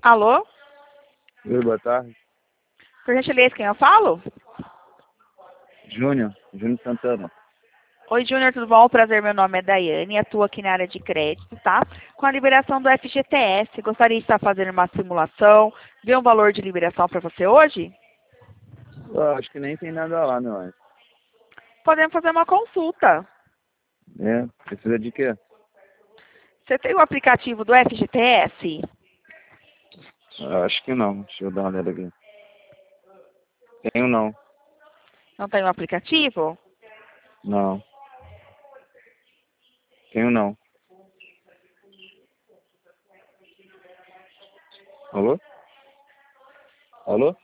Alô? Oi, boa tarde. Por gentileza, quem eu falo? Júnior Santana. Oi, Júnior, tudo bom? Prazer, meu nome é Daiane, atuo aqui na área de crédito, tá? Com a liberação do FGTS, gostaria de estar fazendo uma simulação, ver um valor de liberação para você hoje? Eu acho que nem tem nada lá, meu anjo. Podemos fazer uma consulta. É, precisa de quê? Você tem o aplicativo do FGTS? Eu acho que não. Deixa eu dar uma olhada aqui. Tenho não. Não tem o aplicativo? Não. Tenho não. Alô? Alô?